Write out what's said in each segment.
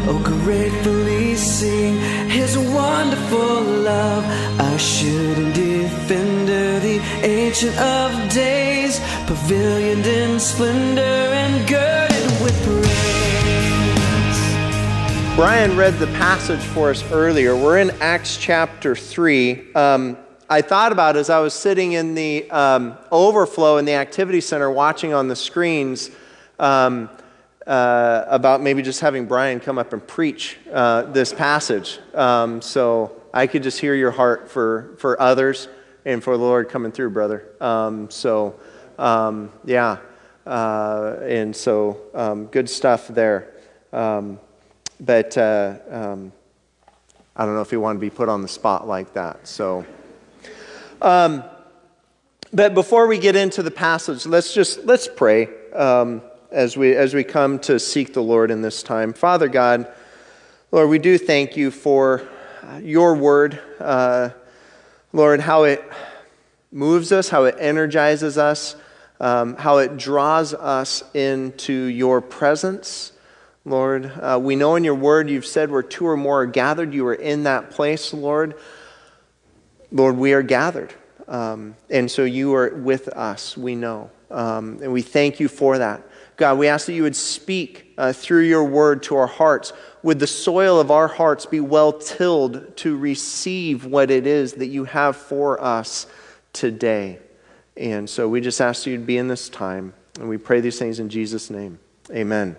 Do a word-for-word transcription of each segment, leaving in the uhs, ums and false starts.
oh gratefully sing His wonderful love. Assured defender, the Ancient of Days, pavilioned in splendor and girded with praise. Brian read the passage for us earlier. We're in Acts chapter three. Um, I thought about as I was sitting in the um, overflow in the activity center watching on the screens um, uh, about maybe just having Brian come up and preach uh, this passage. Um, so I could just hear your heart for, for others and for the Lord coming through, brother. Um, so, um, yeah. Uh, and so um, good stuff there. Um, but uh, um, I don't know if you want to be put on the spot like that. So... Um, but before we get into the passage, let's just let's pray um, as we as we come to seek the Lord in this time. Father God, Lord, we do thank you for your word, uh, Lord, how it moves us, how it energizes us, um, how it draws us into your presence, Lord. Uh, we know in your word you've said where two or more are gathered, you are in that place, Lord. Lord, we are gathered, um, and so you are with us, we know, um, and we thank you for that. God, we ask that you would speak uh, through your word to our hearts. Would the soil of our hearts be well tilled to receive what it is that you have for us today? And so we just ask you to be in this time, and we pray these things in Jesus' name. Amen.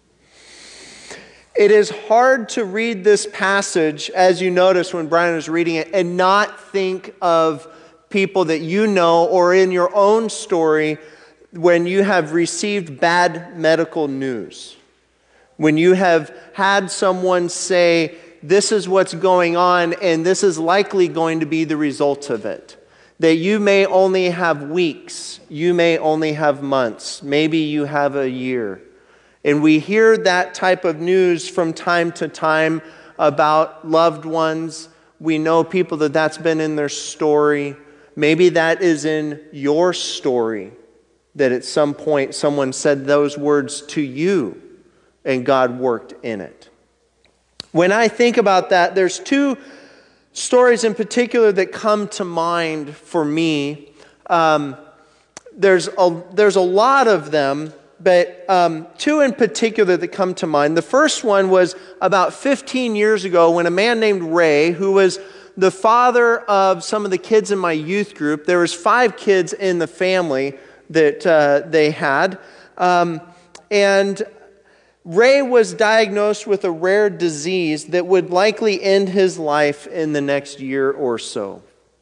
It is hard to read this passage, as you notice when Brian was reading it, and not think of people that you know or in your own story when you have received bad medical news. When you have had someone say, this is what's going on and this is likely going to be the result of it. That you may only have weeks, you may only have months, maybe you have a year. And we hear that type of news from time to time about loved ones. We know people that that's been in their story. Maybe that is in your story, that at some point someone said those words to you and God worked in it. When I think about that, there's two stories in particular that come to mind for me. Um, there's a, there's a lot of them, but um, two in particular that come to mind. The first one was about fifteen years ago when a man named Ray, who was the father of some of the kids in my youth group, there was five kids in the family that uh, they had, um, and Ray was diagnosed with a rare disease that would likely end his life in the next year or so.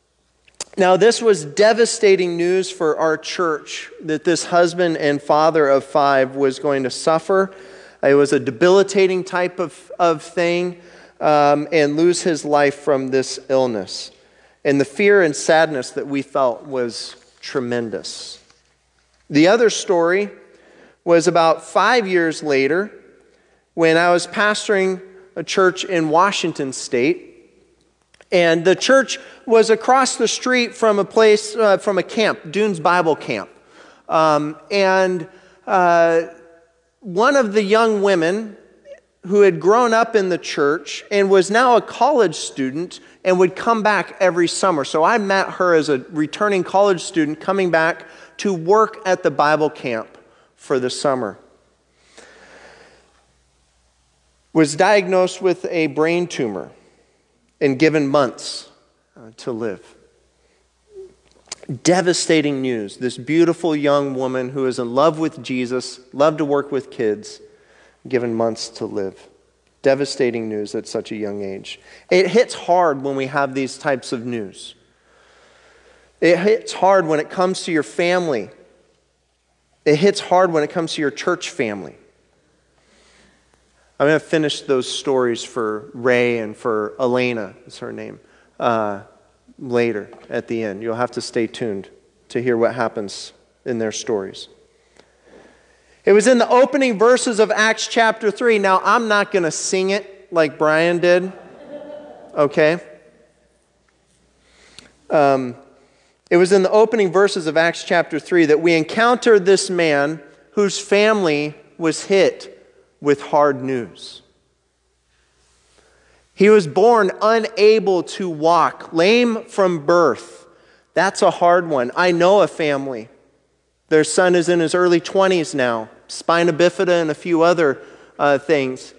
Now, this was devastating news for our church, that this husband and father of five was going to suffer. It was a debilitating type of, of thing, um, and lose his life from this illness. And the fear and sadness that we felt was tremendous. The other story was about five years later when I was pastoring a church in Washington State. And the church was across the street from a place, uh, from a camp, Dunes Bible Camp. Um, and uh, one of the young women who had grown up in the church and was now a college student and would come back every summer. So I met her as a returning college student coming back to work at the Bible camp for the summer. Was diagnosed with a brain tumor and given months uh, to live. Devastating news. This beautiful young woman who is in love with Jesus, loved to work with kids, given months to live. Devastating news at such a young age. It hits hard when we have these types of news. It hits hard when it comes to your family. It hits hard when it comes to your church family. I'm going to finish those stories for Ray and for Elena, is her name, uh, later at the end. You'll have to stay tuned to hear what happens in their stories. It was in the opening verses of Acts chapter three. Now, I'm not going to sing it like Brian did, okay? Um, it was in the opening verses of Acts chapter three that we encountered this man whose family was hit with hard news. He was born unable to walk, lame from birth. That's a hard one. I know a family. Their son is in his early twenties now, spina bifida and a few other uh, things.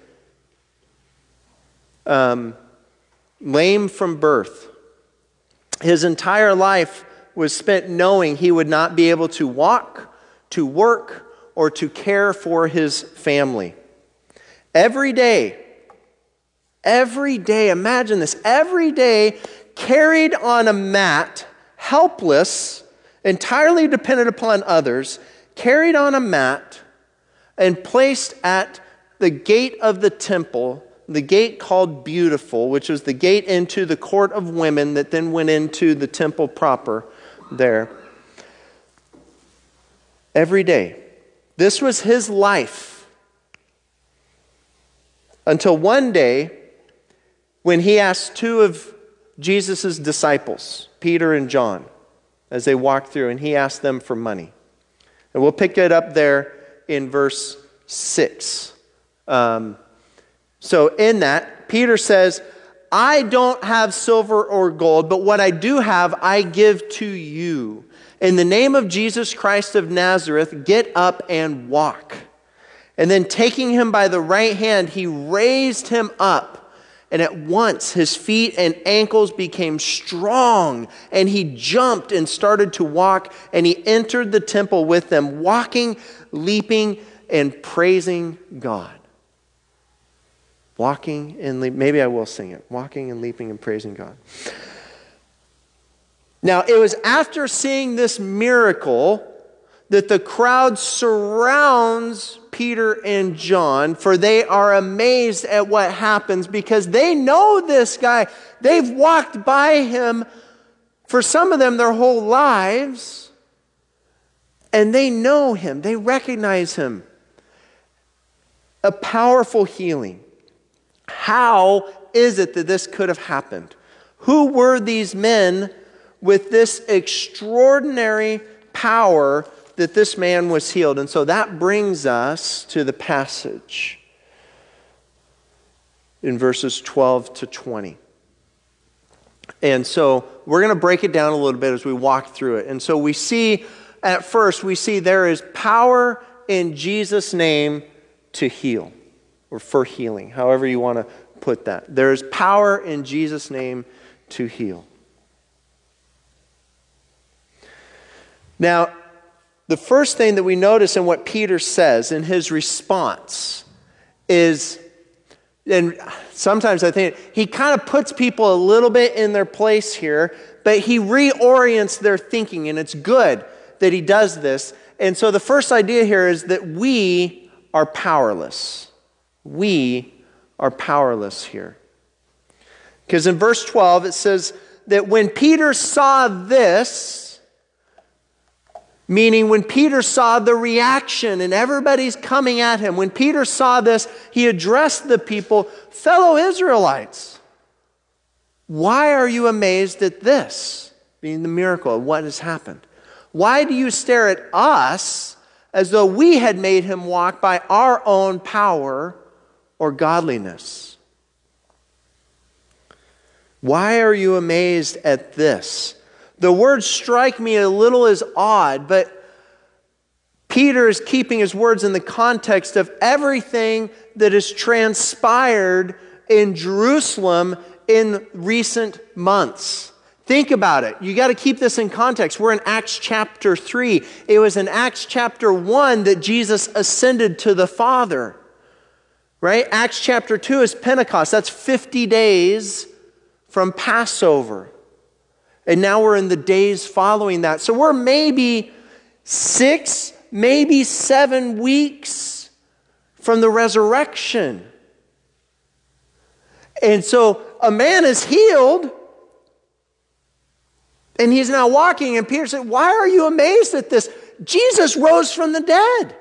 Um, lame from birth. His entire life was spent knowing he would not be able to walk, to work, or to care for his family. Every day, every day, imagine this, every day carried on a mat, helpless, entirely dependent upon others, carried on a mat and placed at the gate of the temple, the gate called Beautiful, which was the gate into the court of women that then went into the temple proper there. Every day. This was his life. Until one day when he asked two of Jesus' disciples, Peter and John, as they walked through, and he asked them for money. And we'll pick it up there in verse six. Um, so in that, Peter says, I don't have silver or gold, but what I do have, I give to you. In the name of Jesus Christ of Nazareth, get up and walk. And then taking him by the right hand, he raised him up. And at once his feet and ankles became strong. And he jumped and started to walk. And he entered the temple with them, walking, leaping, and praising God. Walking and leaping. Maybe I will sing it. Walking and leaping and praising God. Now, it was after seeing this miracle that the crowd surrounds Peter and John, for they are amazed at what happens because they know this guy. They've walked by him, for some of them, their whole lives, and they know him. They recognize him. A powerful healing. How is it that this could have happened? Who were these men with this extraordinary power that this man was healed? And so that brings us to the passage in verses twelve to twenty. And so we're going to break it down a little bit as we walk through it. And so we see, at first, we see there is power in Jesus' name to heal, or for healing, however you want to put that. There is power in Jesus' name to heal. Now, the first thing that we notice in what Peter says in his response is, and sometimes I think he kind of puts people a little bit in their place here, but he reorients their thinking, and it's good that he does this. And so the first idea here is that we are powerless. We are powerless here. Because in verse twelve it says that when Peter saw this, meaning when Peter saw the reaction and everybody's coming at him, when Peter saw this, he addressed the people, fellow Israelites, why are you amazed at this? Meaning the miracle of what has happened. Why do you stare at us as though we had made him walk by our own power or godliness? Why are you amazed at this? The words strike me a little as odd, but Peter is keeping his words in the context of everything that has transpired in Jerusalem in recent months. Think about it. You got to keep this in context. We're in Acts chapter three. It was in Acts chapter one that Jesus ascended to the Father. Right? Acts chapter two is Pentecost. That's fifty days from Passover. And now we're in the days following that. So we're maybe six, maybe seven weeks from the resurrection. And so a man is healed, and he's now walking, and Peter said, why are you amazed at this? Jesus rose from the dead.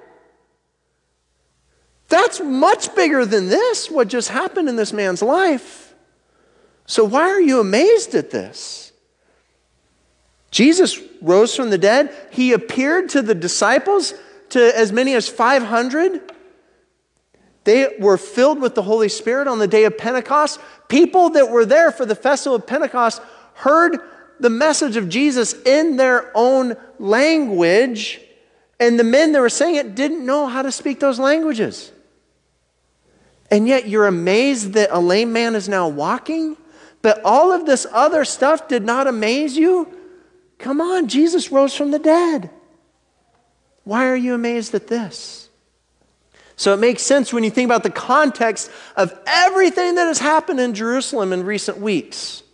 That's much bigger than this, what just happened in this man's life. So why are you amazed at this? Jesus rose from the dead. He appeared to the disciples, to as many as five hundred. They were filled with the Holy Spirit on the day of Pentecost. People that were there for the festival of Pentecost heard the message of Jesus in their own language, and the men that were saying it didn't know how to speak those languages. And yet you're amazed that a lame man is now walking? But all of this other stuff did not amaze you? Come on, Jesus rose from the dead. Why are you amazed at this? So it makes sense when you think about the context of everything that has happened in Jerusalem in recent weeks.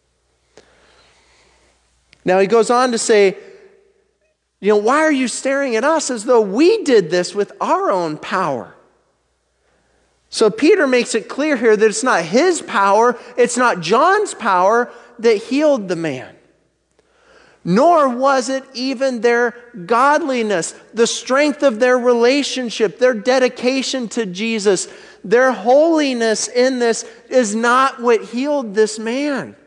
Now he goes on to say, you know, why are you staring at us as though we did this with our own power? So Peter makes it clear here that it's not his power, it's not John's power that healed the man. Nor was it even their godliness, the strength of their relationship, their dedication to Jesus, their holiness in this is not what healed this man.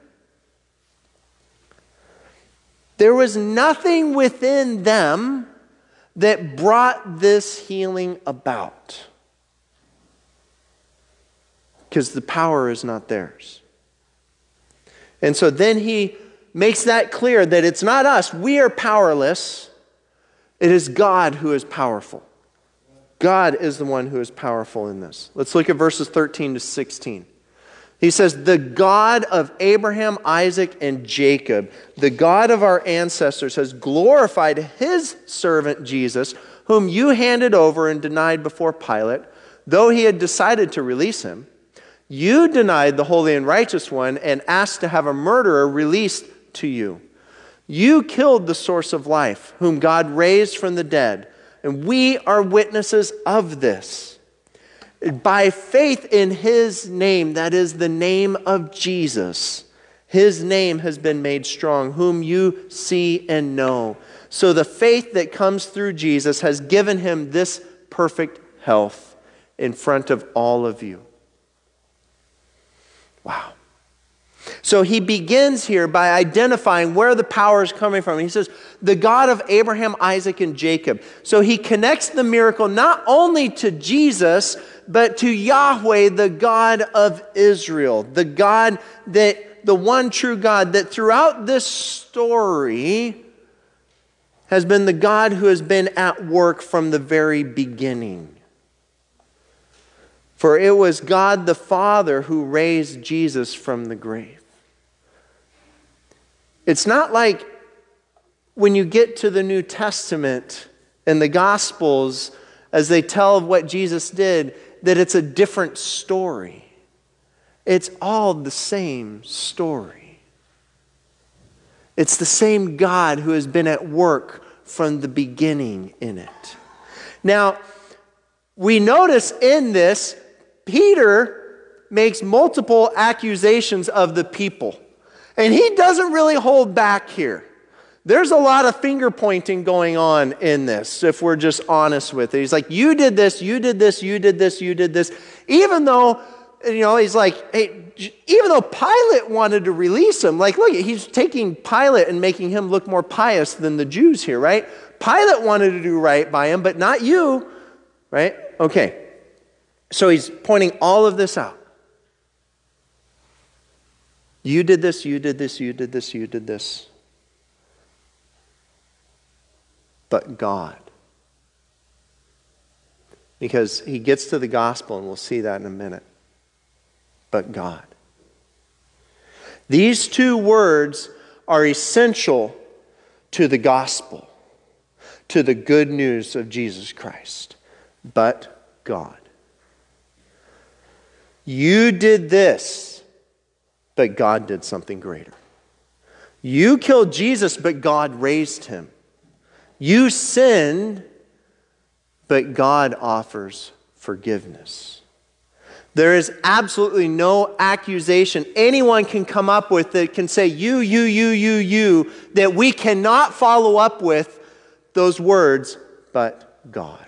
There was nothing within them that brought this healing about, because the power is not theirs. And so then he makes that clear that it's not us. We are powerless. It is God who is powerful. God is the one who is powerful in this. Let's look at verses thirteen to sixteen. He says, the God of Abraham, Isaac, and Jacob, the God of our ancestors, has glorified his servant Jesus, whom you handed over and denied before Pilate, though he had decided to release him. You denied the holy and righteous one and asked to have a murderer released to you. You killed the source of life, whom God raised from the dead, and we are witnesses of this. By faith in his name, that is the name of Jesus, his name has been made strong, whom you see and know. So the faith that comes through Jesus has given him this perfect health in front of all of you. Wow. So he begins here by identifying where the power is coming from. He says, the God of Abraham, Isaac, and Jacob. So he connects the miracle not only to Jesus, but to Yahweh, the God of Israel. The God that, the one true God that throughout this story has been the God who has been at work from the very beginning. For it was God the Father who raised Jesus from the grave. It's not like when you get to the New Testament and the Gospels, as they tell of what Jesus did, that it's a different story. It's all the same story. It's the same God who has been at work from the beginning in it. Now, we notice in this, Peter makes multiple accusations of the people. And he doesn't really hold back here. There's a lot of finger pointing going on in this, if we're just honest with it. He's like, you did this, you did this, you did this, you did this. Even though, you know, he's like, hey, even though Pilate wanted to release him, like, look, he's taking Pilate and making him look more pious than the Jews here, right? Pilate wanted to do right by him, but not you, right? Okay. So he's pointing all of this out. You did this, you did this, you did this, you did this. But God. Because he gets to the gospel, and we'll see that in a minute. But God. These two words are essential to the gospel, to the good news of Jesus Christ. But God. You did this, but God did something greater. You killed Jesus, but God raised him. You sinned, but God offers forgiveness. There is absolutely no accusation anyone can come up with that can say, you, you, you, you, you, that we cannot follow up with those words, but God.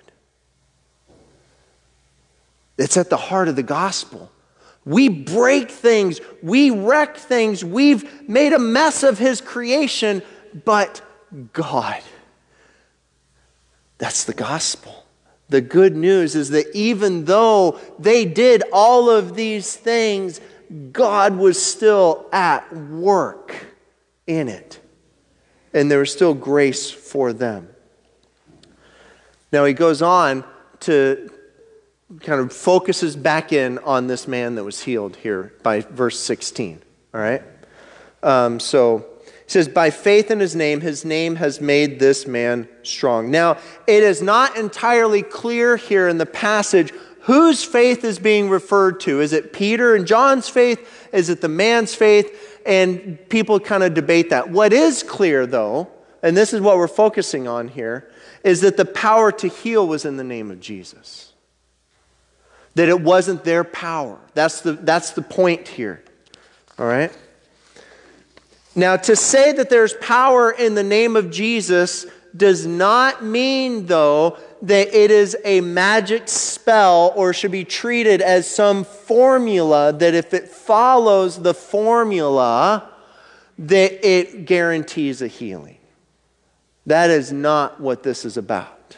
It's at the heart of the gospel. We break things, we wreck things, we've made a mess of his creation, but God. That's the gospel. The good news is that even though they did all of these things, God was still at work in it. And there was still grace for them. Now he goes on to kind of focuses back in on this man that was healed here by verse sixteen. All right? Um, so it says, by faith in his name, his name has made this man strong. Now, it is not entirely clear here in the passage whose faith is being referred to. Is it Peter and John's faith? Is it the man's faith? And people kind of debate that. What is clear, though, and this is what we're focusing on here, is that the power to heal was in the name of Jesus. That it wasn't their power. That's the, that's the point here. All right? Now, to say that there's power in the name of Jesus does not mean, though, that it is a magic spell or should be treated as some formula that if it follows the formula, that it guarantees a healing. That is not what this is about.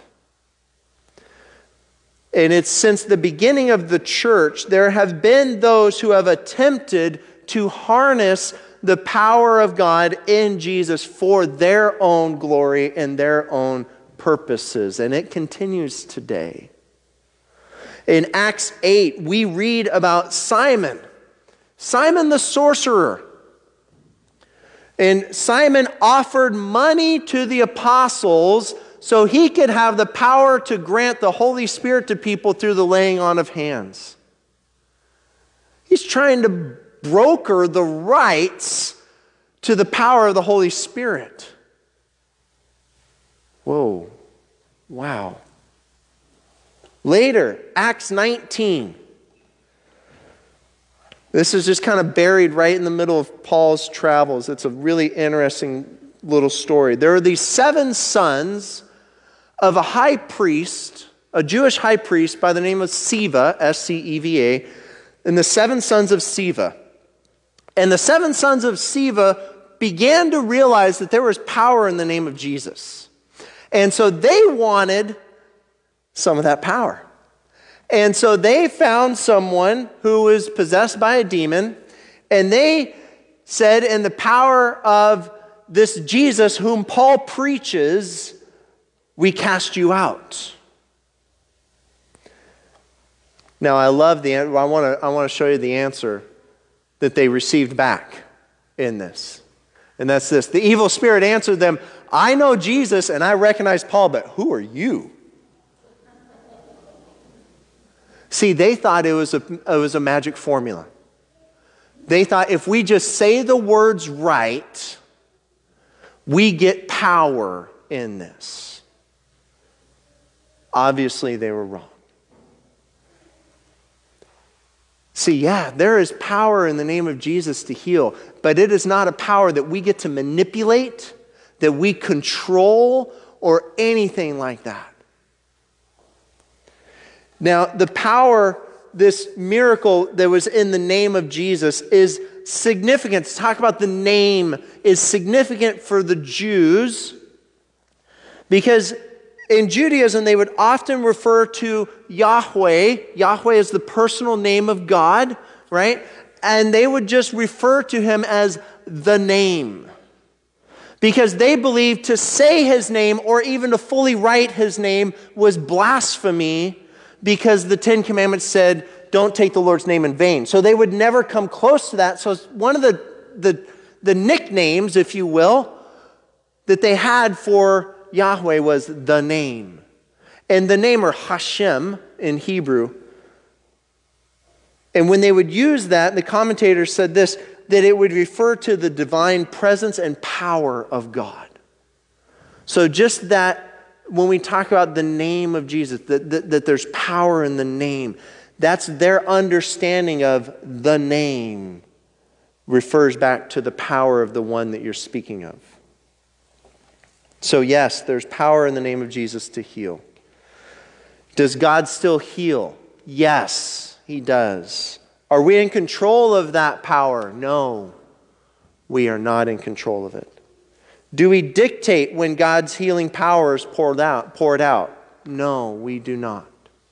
And it's since the beginning of the church, there have been those who have attempted to harness the power of God in Jesus for their own glory and their own purposes. And it continues today. In Acts eight, we read about Simon. Simon the sorcerer. And Simon offered money to the apostles so he could have the power to grant the Holy Spirit to people through the laying on of hands. He's trying to broker the rights to the power of the Holy Spirit. Whoa. Wow. Later, Acts nineteen. This is just kind of buried right in the middle of Paul's travels. It's a really interesting little story. There are these seven sons of a high priest, a Jewish high priest by the name of Sceva, S C E V A, and the seven sons of Sceva. And the seven sons of Sceva began to realize that there was power in the name of Jesus. And so they wanted some of that power. And so they found someone who was possessed by a demon, and they said, in the power of this Jesus whom Paul preaches, we cast you out. Now I love the, I want to I want to show you the answer that they received back in this. And that's this. The evil spirit answered them, I know Jesus and I recognize Paul, but who are you? See, they thought it was a, it was a magic formula. They thought if we just say the words right, we get power in this. Obviously, they were wrong. See, yeah, there is power in the name of Jesus to heal, but it is not a power that we get to manipulate, that we control, or anything like that. Now, the power, this miracle that was in the name of Jesus is significant. To talk about the name is significant for the Jews because in Judaism, they would often refer to Yahweh. Yahweh is the personal name of God, right? And they would just refer to him as the name. Because they believed to say his name or even to fully write his name was blasphemy because the Ten Commandments said, don't take the Lord's name in vain. So they would never come close to that. So one of the, the, the nicknames, if you will, that they had for Yahweh was the name. And the name, or Hashem in Hebrew. And when they would use that, the commentators said this, that it would refer to the divine presence and power of God. So just that, when we talk about the name of Jesus, that, that, that there's power in the name, that's their understanding of the name refers back to the power of the one that you're speaking of. So yes, there's power in the name of Jesus to heal. Does God still heal? Yes, he does. Are we in control of that power? No, we are not in control of it. Do we dictate when God's healing power is poured out? Poured out? No, we do not.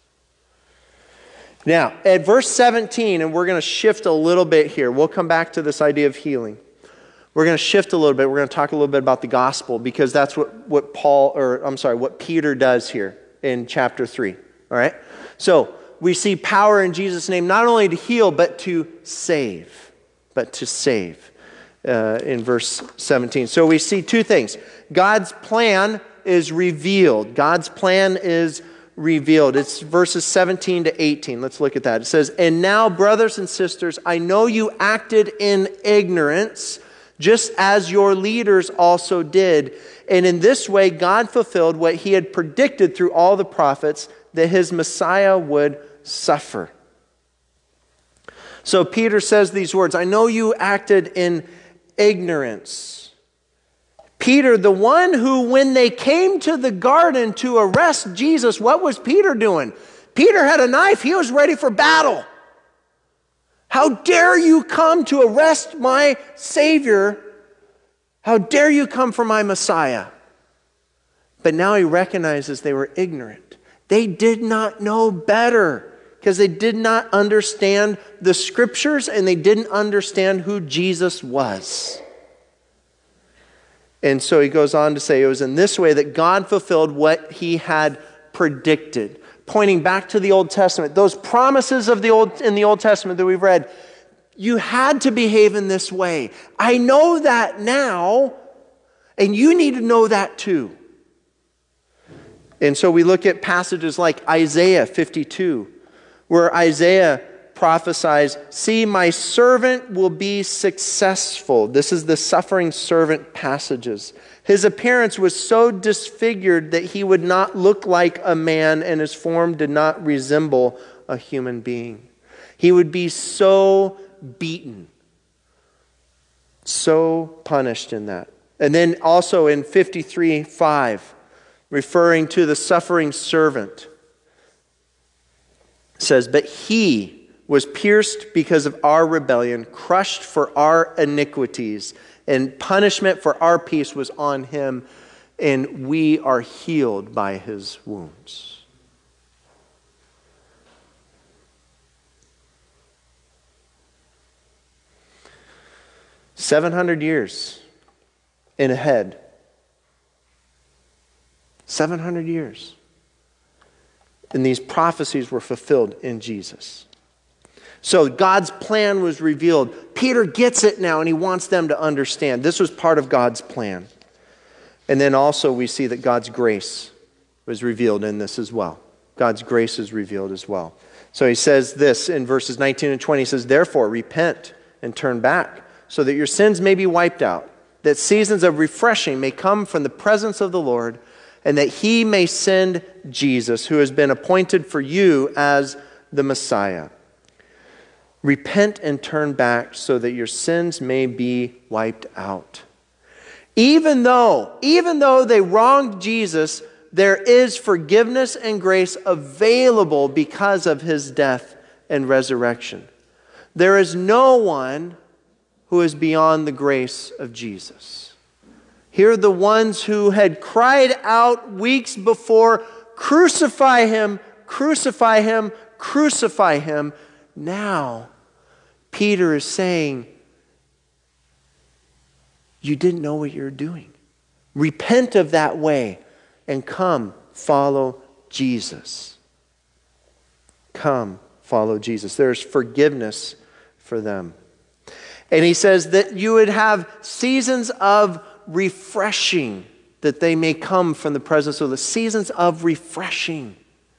Now, at verse seventeen, and we're going to shift a little bit here. We'll come back to this idea of healing. We're going to shift a little bit. We're going to talk a little bit about the gospel because that's what, what Paul, or I'm sorry, what Peter does here in chapter three. All right? So, we see power in Jesus' name not only to heal, but to save. But to save uh, in verse seventeen. So, we see two things. God's plan is revealed. God's plan is revealed. It's verses seventeen to eighteen. Let's look at that. It says, "And now, brothers and sisters, I know you acted in ignorance, just as your leaders also did. And in this way, God fulfilled what he had predicted through all the prophets, that his Messiah would suffer." So Peter says these words, I know you acted in ignorance. Peter, the one who, when they came to the garden to arrest Jesus, what was Peter doing? Peter had a knife. He was ready for battle. How dare you come to arrest my Savior? How dare you come for my Messiah? But now he recognizes they were ignorant. They did not know better because they did not understand the scriptures and they didn't understand who Jesus was. And so he goes on to say it was in this way that God fulfilled what he had predicted. Pointing back to the Old Testament, those promises of the Old in the Old Testament that we've read, you had to behave in this way. I know that now, and you need to know that too. And so we look at passages like Isaiah fifty-two, where Isaiah prophesies, "See, my servant will be successful." This is the suffering servant passages. His appearance was so disfigured that he would not look like a man, and his form did not resemble a human being. He would be so beaten, so punished in that. And then also in fifty-three five, referring to the suffering servant, says, "But he was pierced because of our rebellion, crushed for our iniquities, and punishment for our peace was on him, and we are healed by his wounds." seven hundred years in ahead. seven hundred years. And these prophecies were fulfilled in Jesus. So God's plan was revealed. Peter gets it now and he wants them to understand. This was part of God's plan. And then also we see that God's grace was revealed in this as well. God's grace is revealed as well. So he says this in verses nineteen and twenty. He says, "Therefore repent and turn back so that your sins may be wiped out, that seasons of refreshing may come from the presence of the Lord, and that he may send Jesus, who has been appointed for you as the Messiah. Repent and turn back so that your sins may be wiped out." Even though, even though they wronged Jesus, there is forgiveness and grace available because of his death and resurrection. There is no one who is beyond the grace of Jesus. Here are the ones who had cried out weeks before, "Crucify him, crucify him, crucify him." Now, Peter is saying, you didn't know what you're doing. Repent of that way and come follow Jesus. Come follow Jesus. There's forgiveness for them. And he says that you would have seasons of refreshing, that they may come from the presence of the seasons of refreshing.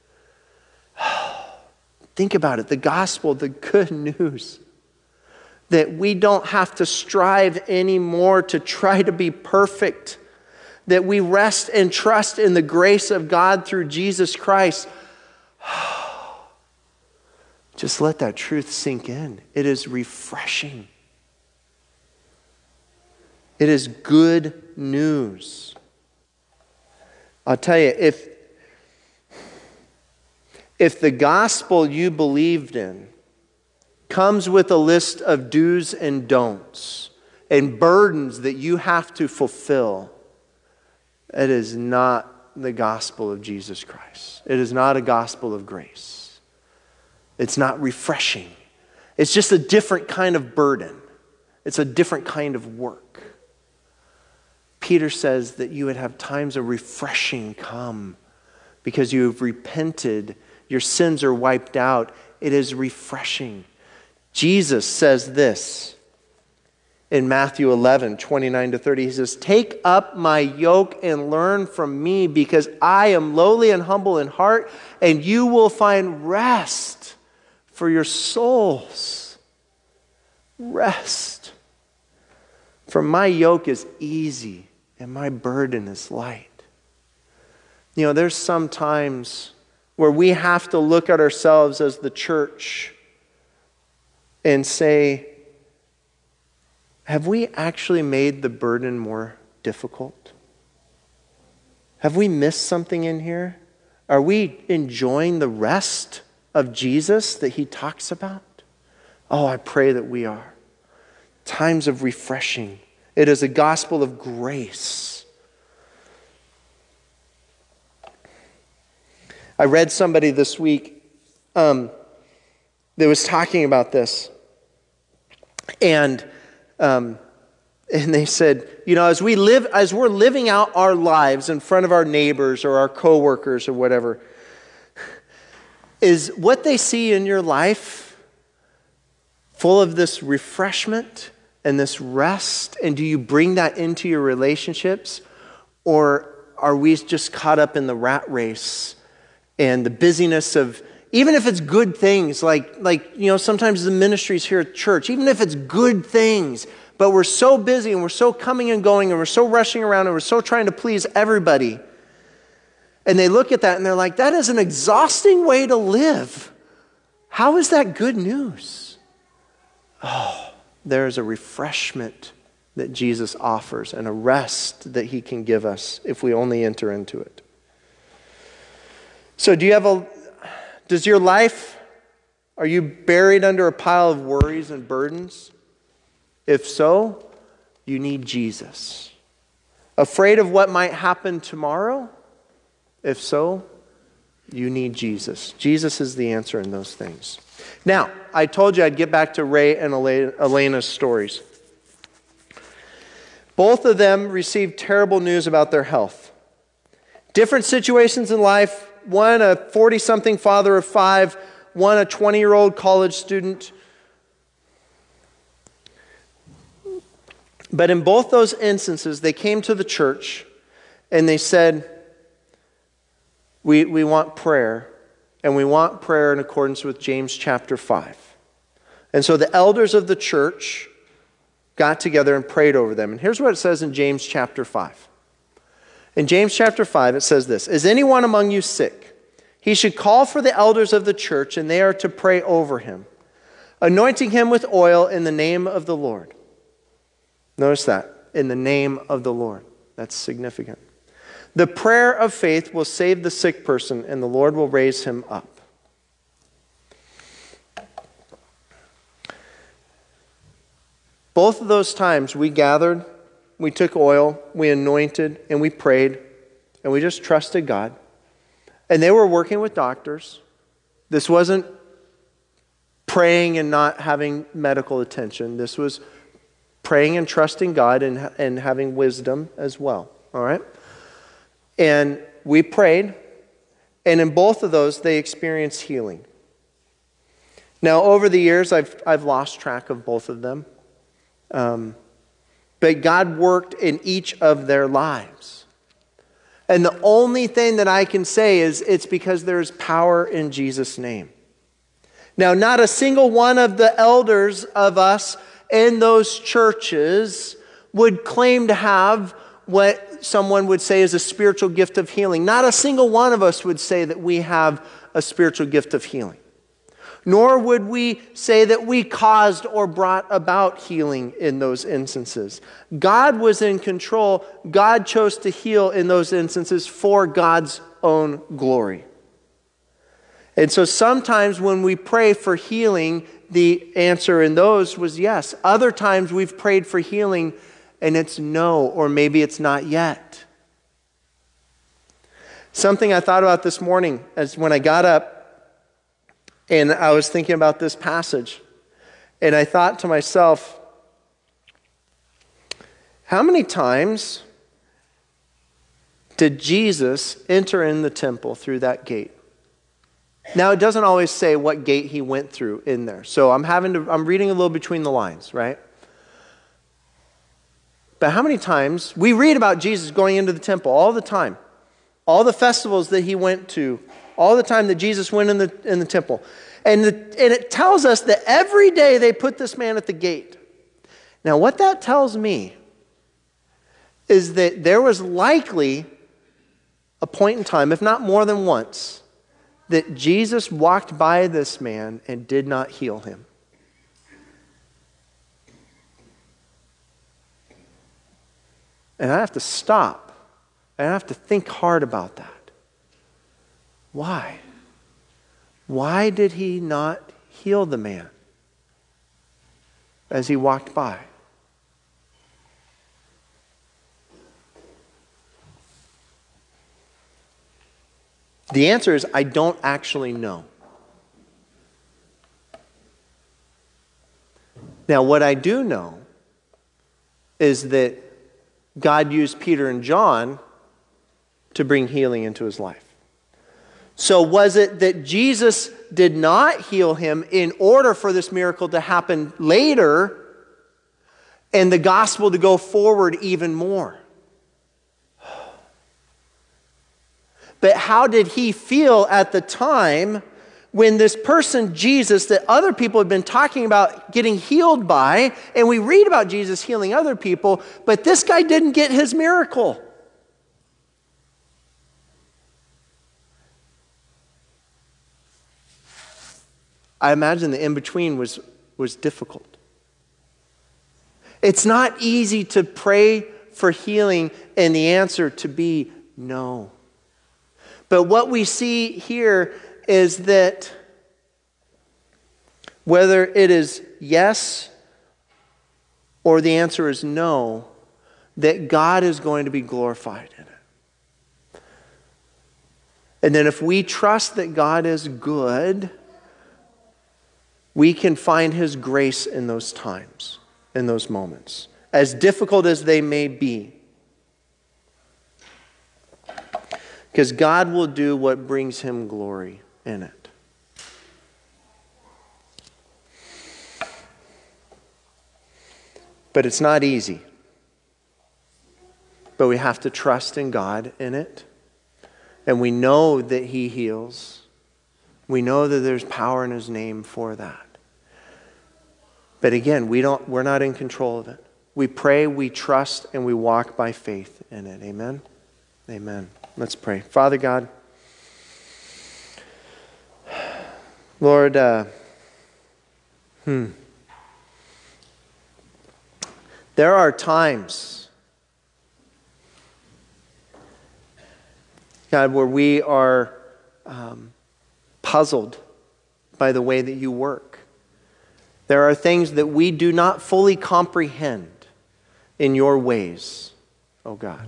Think about it. The gospel, the good news. That we don't have to strive anymore to try to be perfect. That we rest and trust in the grace of God through Jesus Christ. Just let that truth sink in. It is refreshing. It is good news. I'll tell you, if, if the gospel you believed in comes with a list of do's and don'ts and burdens that you have to fulfill, it is not the gospel of Jesus Christ. It is not a gospel of grace. It's not refreshing. It's just a different kind of burden. It's a different kind of work. Peter says that you would have times of refreshing come because you have repented. Your sins are wiped out. It is refreshing. Jesus says this in Matthew eleven, twenty-nine to thirty. He says, "Take up my yoke and learn from me, because I am lowly and humble in heart, and you will find rest for your souls." Rest. For my yoke is easy and my burden is light. You know, there's some times where we have to look at ourselves as the church and say, have we actually made the burden more difficult? Have we missed something in here? Are we enjoying the rest of Jesus that he talks about? Oh, I pray that we are. Times of refreshing. It is a gospel of grace. I read somebody this week um, that was talking about this. And um, and they said, you know, as we live, as we're living out our lives in front of our neighbors or our coworkers or whatever, is what they see in your life full of this refreshment and this rest? And do you bring that into your relationships? Or are we just caught up in the rat race and the busyness of, even if it's good things, like, like you know, sometimes the ministries here at church, even if it's good things, but we're so busy and we're so coming and going and we're so rushing around and we're so trying to please everybody. And they look at that and they're like, that is an exhausting way to live. How is that good news? Oh, there is a refreshment that Jesus offers and a rest that he can give us if we only enter into it. So do you have a, does your life, are you buried under a pile of worries and burdens? If so, you need Jesus. Afraid of what might happen tomorrow? If so, you need Jesus. Jesus is the answer in those things. Now, I told you I'd get back to Ray and Elena's stories. Both of them received terrible news about their health. Different situations in life. One, a forty-something father of five. One, a twenty-year-old college student. But in both those instances, they came to the church and they said, we, we want prayer. And we want prayer in accordance with James chapter five. And so the elders of the church got together and prayed over them. And here's what it says in James chapter five. In James chapter five, it says this: "Is anyone among you sick? He should call for the elders of the church, and they are to pray over him, anointing him with oil in the name of the Lord." Notice that. In the name of the Lord. That's significant. "The prayer of faith will save the sick person, and the Lord will raise him up." Both of those times we gathered, we took oil, we anointed, and we prayed, and we just trusted God. And they were working with doctors. This wasn't praying and not having medical attention. This was praying and trusting God and, and having wisdom as well. All right? And we prayed, and in both of those, they experienced healing. Now, over the years, I've, I've lost track of both of them. Um, but God worked in each of their lives. And the only thing that I can say is it's because there is power in Jesus' name. Now, not a single one of the elders of us in those churches would claim to have what someone would say is a spiritual gift of healing. Not a single one of us would say that we have a spiritual gift of healing. Nor would we say that we caused or brought about healing in those instances. God was in control. God chose to heal in those instances for God's own glory. And so sometimes when we pray for healing, the answer in those was yes. Other times we've prayed for healing and it's no, or maybe it's not yet. Something I thought about this morning as when I got up and I was thinking about this passage. And I thought to myself, how many times did Jesus enter in the temple through that gate? Now, it doesn't always say what gate he went through in there. So I'm having to, I'm reading a little between the lines, right? But how many times, we read about Jesus going into the temple all the time. All the festivals that he went to, all the time that Jesus went in the, in the temple. And, the, and it tells us that every day they put this man at the gate. Now, what that tells me is that there was likely a point in time, if not more than once, that Jesus walked by this man and did not heal him. And I have to stop. And I have to think hard about that. Why? Why did he not heal the man as he walked by? The answer is, I don't actually know. Now, what I do know is that God used Peter and John to bring healing into his life. So was it that Jesus did not heal him in order for this miracle to happen later and the gospel to go forward even more? But how did he feel at the time when this person, Jesus, that other people had been talking about getting healed by, and we read about Jesus healing other people, but this guy didn't get his miracle? I imagine the in-between was, was difficult. It's not easy to pray for healing and the answer to be no. But what we see here is that whether it is yes or the answer is no, that God is going to be glorified in it. And then if we trust that God is good, we can find his grace in those times, in those moments, as difficult as they may be. Because God will do what brings him glory in it. But it's not easy. But we have to trust in God in it. And we know that he heals. We know that there's power in his name for that. But again, we don't, we're not in control of it. We pray, we trust, and we walk by faith in it. Amen? Amen. Let's pray. Father God, Lord, uh, hmm, there are times, God, where we are um, puzzled by the way that you work. There are things that we do not fully comprehend in your ways, oh God.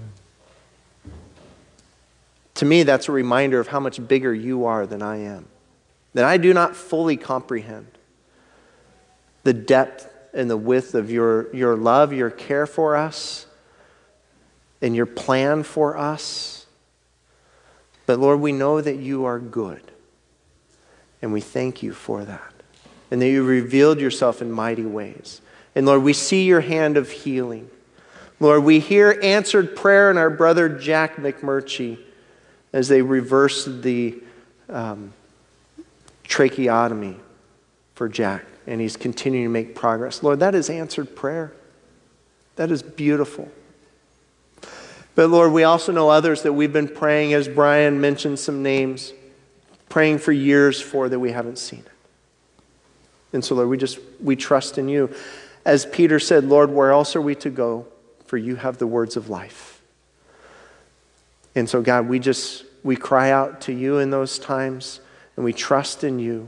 To me, that's a reminder of how much bigger you are than I am. That I do not fully comprehend the depth and the width of your, your love, your care for us, and your plan for us. But Lord, we know that you are good. And we thank you for that. And that you revealed yourself in mighty ways. And Lord, we see your hand of healing. Lord, we hear answered prayer in our brother Jack McMurtry as they reversed the um, tracheotomy for Jack. And he's continuing to make progress. Lord, that is answered prayer. That is beautiful. But Lord, we also know others that we've been praying, as Brian mentioned some names, praying for years for that we haven't seen it. And so, Lord, we just, we trust in you. As Peter said, Lord, where else are we to go? For you have the words of life. And so, God, we just, we cry out to you in those times, and we trust in you.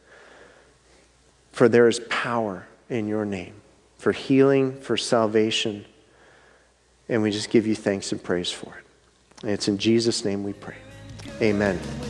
For there is power in your name, for healing, for salvation. And we just give you thanks and praise for it. And it's in Jesus' name we pray. Amen.